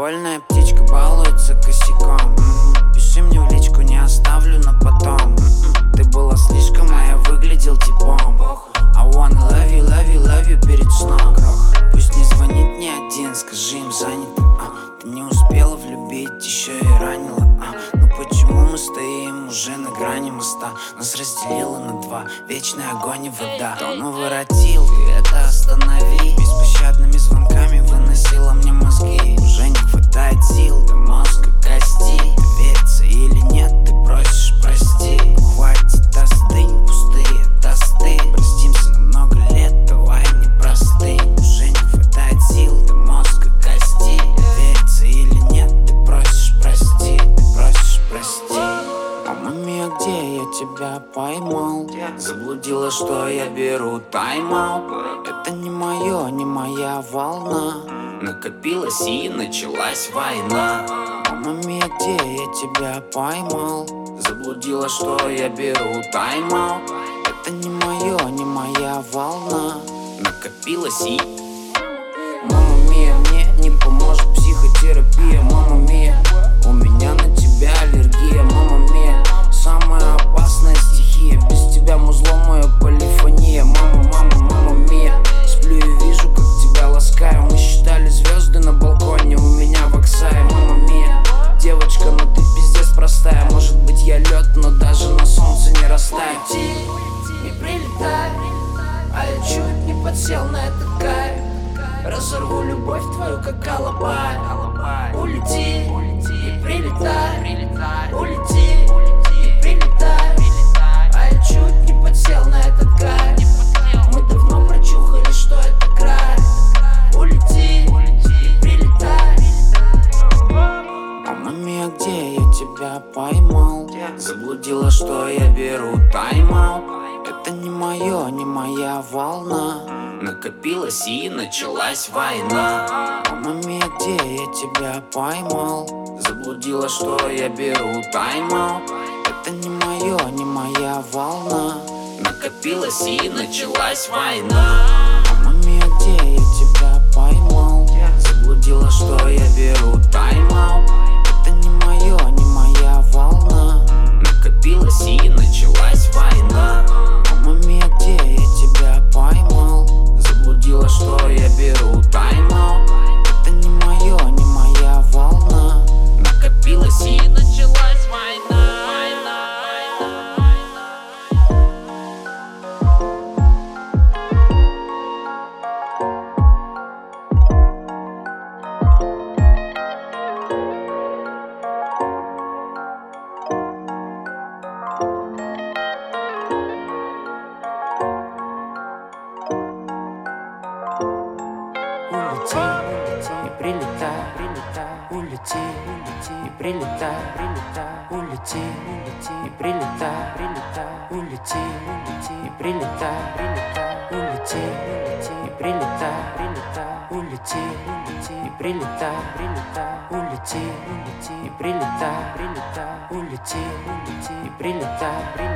Фривольная птичка балуется косяком. Пиши мне в личку, не оставлю на потом. Ты была слишком, а я выглядел типом. I wanna love you, love you, love you перед сном. Пусть не звонит ни один, скажи им занято. Ты не успела влюбить, еще и ранила. Ну почему мы стоим уже на грани моста? Нас разделило на два, вечный огонь и вода. Давно воротил, ты это останови. Беспощадными звонками выносила мне мозги. Уже не хватает сил до мозга кости. Ты верится или нет, ты просишь прости. Хватит, остынь, пустые тосты. Простимся на много лет, давай не просты. Уже не хватает сил до мозга кости. Верится или нет, ты просишь прости. Ты просишь прости. Маме, где я тебя поймал? Заблудила, что я беру тайм-аут. Это не мое, не моя волна. Накопилась и началась война. Маме, где я тебя поймал? Заблудила, что я беру тайм-аут. Это не мое, не моя волна. Накопилась и... Мама мия, мне не поможет психотерапия. Мама мия, у меня на тебя аллергия. Мама мия, самая опасная стихия. Без тебя музло моя полифония. Мама мия, сплю и вижу, как тебя ласкаю. Мы считали звезды на балконе, у меня в Оксае. Мама мия, девочка, но ты пиздец простая. Может быть я лед, но даже на солнце не растаю. Улети, не прилетай, а я чуть не подсел на этот кайф. Разорву любовь твою, как алабай. Улети, не прилетай, улети, не прилетай, а я чуть не подсел на этот кайф. Мы давно прочухали, что это край. Улети, не прилетай. Мама мия, где я тебя поймал? Заблудила, что я беру тайм-аут. Это не мое, не моя волна. Накопилась и началась война. Мама мия, где я тебя поймал? Заблудила, что я беру тайм-аут. Это не мое, не моя волна. Накопилась и началась война. Мама мия, где я тебя поймал? Заблудила, что я беру тайм-аут. Это не мое, не моя волна. Накопилась и началась война. Мама мия, где я тебя поймал? Заблудила, что я беру тайм-аут. Это не мое, не моя волна. Накопилась и началась война. Не прилетай, улети, не прилетай, улети, не прилетай, улети, не прилетай, улети, не прилетай, улети, не прилетай, улети, не прилетай, улети, не прилетай.